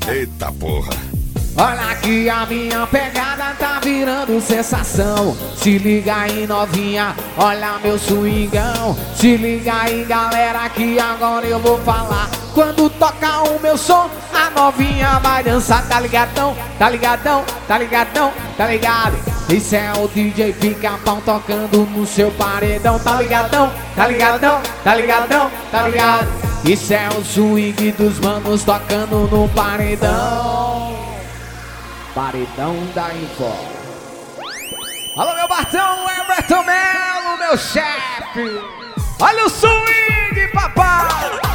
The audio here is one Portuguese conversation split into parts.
Eita porra. Olha que a minha pegada tá virando sensação. Se liga aí novinha, olha meu swingão. Se liga aí galera que agora eu vou falar. Quando toca o meu som, a novinha vai dançar. Tá ligadão, tá ligadão, tá ligadão, tá ligado? Esse é o DJ Pica-Pau tocando no seu paredão. Tá ligadão, tá ligadão, tá ligadão, tá ligado? Isso é o swing dos manos tocando no paredão. Paredão da Info. Alô, meu Bartão, Everton Melo, meu chefe. Olha o swing, papai.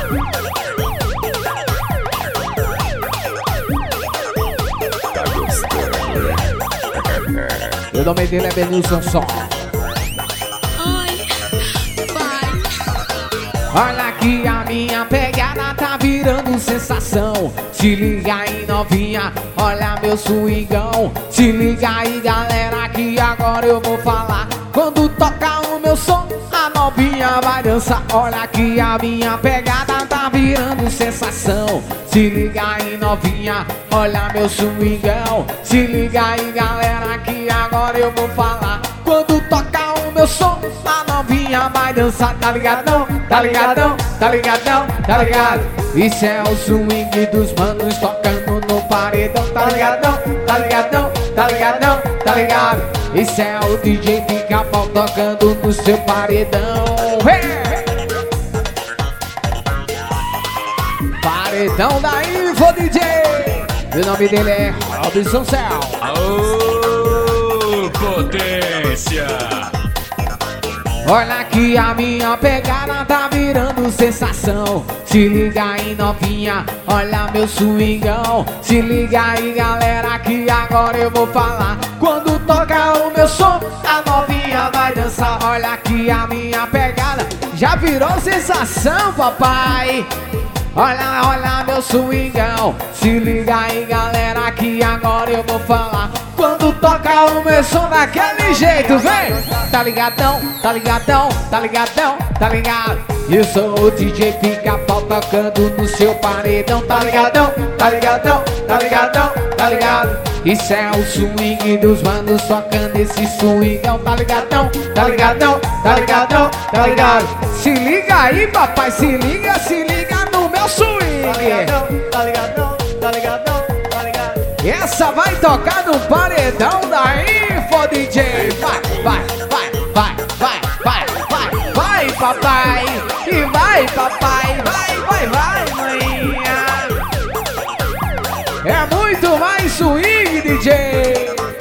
Tá gostando? O nome dele é Benilson Som. Olha aqui a minha pegada tá virando sensação. Se liga aí novinha, olha meu swingão. Se liga aí galera que agora eu vou falar. Quando toca o meu som, a novinha vai dançar. Olha aqui a minha pegada tá virando sensação. Se liga aí novinha, olha meu swingão. Se liga aí galera que agora eu vou falar. Quando toca o meu som, a novinha vai dançar. Tá ligadão, tá ligadão, tá ligadão, tá ligado? Isso é o swing dos manos tocando no paredão. Tá ligadão, tá ligadão, tá ligadão, tá ligado? Isso é o DJ Pica-Pau tocando no seu paredão. Paredão da Info DJ. O nome dele é Robinson Cell. Aô, potência! Olha que a minha pegada tá virando sensação. Se liga aí novinha, olha meu swingão. Se liga aí galera que agora eu vou falar. Quando toca o meu som, a novinha vai dançar. Olha que a minha pegada já virou sensação, papai. Olha, olha meu swingão. Se liga aí galera que agora eu vou falar. Quando toca o meu som daquele jeito, vem! Tá ligadão, tá ligadão, tá ligadão, tá ligado? Eu sou o DJ Pica-Pau tocando no seu paredão. Tá ligadão, tá ligadão, tá ligadão, tá ligado? Isso é o swing dos manos tocando esse swingão. Tá ligadão, tá ligadão, tá ligadão, tá ligado? Se liga aí papai, se liga no meu swing. Tá ligadão, tá ligadão, tá ligadão, tá ligado? Essa vai tocar no paredão da Info DJ. Vai, vai, vai, vai, vai, vai, vai, vai papai. E vai papai, vai, vai, vai maninha. É muito mais swing DJ.